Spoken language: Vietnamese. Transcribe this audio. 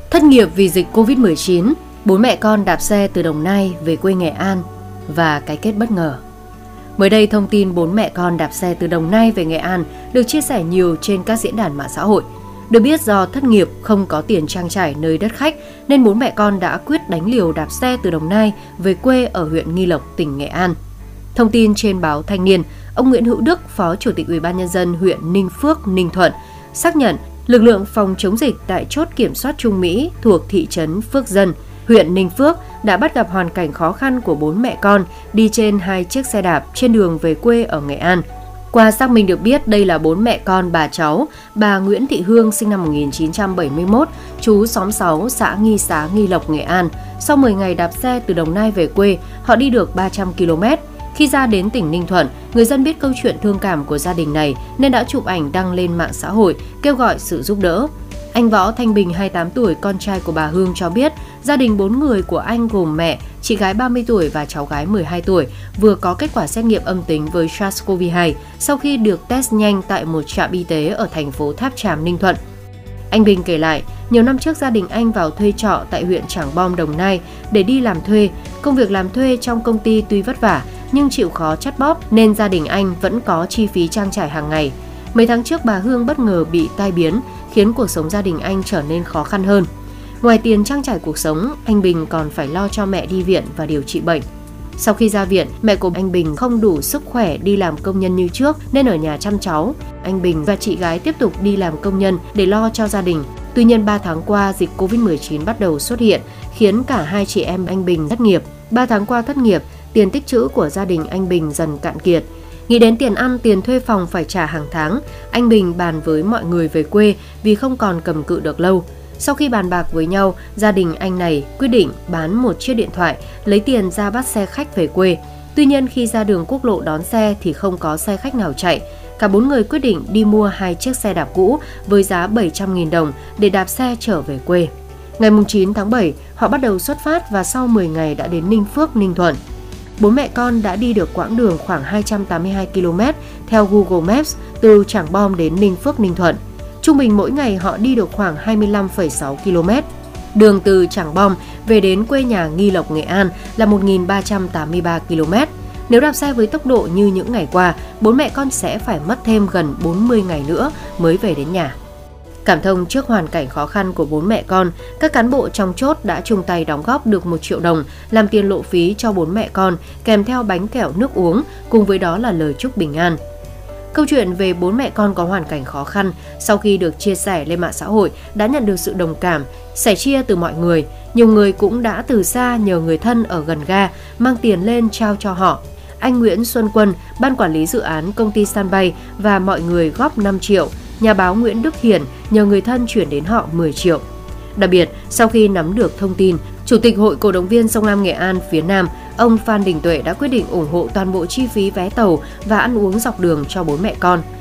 Thất nghiệp vì dịch Covid-19, bốn mẹ con đạp xe từ Đồng Nai về quê Nghệ An và cái kết bất ngờ. Mới đây, thông tin bốn mẹ con đạp xe từ Đồng Nai về Nghệ An được chia sẻ nhiều trên các diễn đàn mạng xã hội. Được biết do thất nghiệp không có tiền trang trải nơi đất khách nên bốn mẹ con đã quyết đánh liều đạp xe từ Đồng Nai về quê ở huyện Nghi Lộc, tỉnh Nghệ An. Thông tin trên báo Thanh niên, ông Nguyễn Hữu Đức, Phó Chủ tịch UBND huyện Ninh Phước, Ninh Thuận, xác nhận lực lượng phòng chống dịch tại chốt kiểm soát Trung Mỹ thuộc thị trấn Phước Dân, huyện Ninh Phước đã bắt gặp hoàn cảnh khó khăn của bốn mẹ con đi trên 2 chiếc xe đạp trên đường về quê ở Nghệ An. Qua xác minh được biết đây là bốn mẹ con bà cháu, bà Nguyễn Thị Hương sinh năm 1971, trú xóm 6, xã Nghi Xá, Nghi Lộc, Nghệ An. Sau 10 ngày đạp xe từ Đồng Nai về quê, họ đi được 300 km. Khi ra đến tỉnh Ninh Thuận, người dân biết câu chuyện thương cảm của gia đình này nên đã chụp ảnh đăng lên mạng xã hội, kêu gọi sự giúp đỡ. Anh Võ Thanh Bình, 28 tuổi, con trai của bà Hương cho biết, gia đình 4 người của anh gồm mẹ, chị gái 30 tuổi và cháu gái 12 tuổi vừa có kết quả xét nghiệm âm tính với SARS-CoV-2 sau khi được test nhanh tại một trạm y tế ở thành phố Tháp Chàm, Ninh Thuận. Anh Bình kể lại, nhiều năm trước gia đình anh vào thuê trọ tại huyện Trảng Bom, Đồng Nai để đi làm thuê. Công việc làm thuê trong công ty tuy vất vả nhưng chịu khó chắt bóp nên gia đình anh vẫn có chi phí trang trải hàng ngày. Mấy tháng trước bà Hương bất ngờ bị tai biến khiến cuộc sống gia đình anh trở nên khó khăn hơn. Ngoài tiền trang trải cuộc sống, anh Bình còn phải lo cho mẹ đi viện và điều trị bệnh. Sau khi ra viện, mẹ của anh Bình không đủ sức khỏe đi làm công nhân như trước nên ở nhà chăm cháu. Anh Bình và chị gái tiếp tục đi làm công nhân để lo cho gia đình. Tuy nhiên 3 tháng qua, dịch Covid-19 bắt đầu xuất hiện khiến cả hai chị em anh Bình thất nghiệp. 3 tháng qua thất nghiệp, tiền tích trữ của gia đình anh Bình dần cạn kiệt. Nghĩ đến tiền ăn, tiền thuê phòng phải trả hàng tháng, anh Bình bàn với mọi người về quê vì không còn cầm cự được lâu. Sau khi bàn bạc với nhau, gia đình anh này quyết định bán một chiếc điện thoại, lấy tiền ra bắt xe khách về quê. Tuy nhiên khi ra đường quốc lộ đón xe thì không có xe khách nào chạy. Cả 4 người quyết định đi mua 2 chiếc xe đạp cũ với giá 700.000 đồng để đạp xe trở về quê. Ngày 9 tháng 7, họ bắt đầu xuất phát và sau 10 ngày đã đến Ninh Phước, Ninh Thuận. Bốn mẹ con đã đi được quãng đường khoảng 282 km theo Google Maps từ Trảng Bom đến Ninh Phước, Ninh Thuận. Trung bình mỗi ngày họ đi được khoảng 25,6 km. Đường từ Trảng Bom về đến quê nhà Nghi Lộc, Nghệ An là 1.383 km. Nếu đạp xe với tốc độ như những ngày qua, bốn mẹ con sẽ phải mất thêm gần 40 ngày nữa mới về đến nhà. Cảm thông trước hoàn cảnh khó khăn của bốn mẹ con, các cán bộ trong chốt đã chung tay đóng góp được 1 triệu đồng làm tiền lộ phí cho bốn mẹ con, kèm theo bánh kẹo nước uống, cùng với đó là lời chúc bình an. Câu chuyện về bốn mẹ con có hoàn cảnh khó khăn sau khi được chia sẻ lên mạng xã hội đã nhận được sự đồng cảm, sẻ chia từ mọi người. Nhiều người cũng đã từ xa nhờ người thân ở gần ga mang tiền lên trao cho họ. Anh Nguyễn Xuân Quân, ban quản lý dự án công ty sân bay và mọi người góp 5 triệu. Nhà báo Nguyễn Đức Hiển nhờ người thân chuyển đến họ 10 triệu. Đặc biệt, sau khi nắm được thông tin, Chủ tịch Hội Cổ động viên Sông Lam Nghệ An phía Nam, ông Phan Đình Tuệ đã quyết định ủng hộ toàn bộ chi phí vé tàu và ăn uống dọc đường cho bốn mẹ con.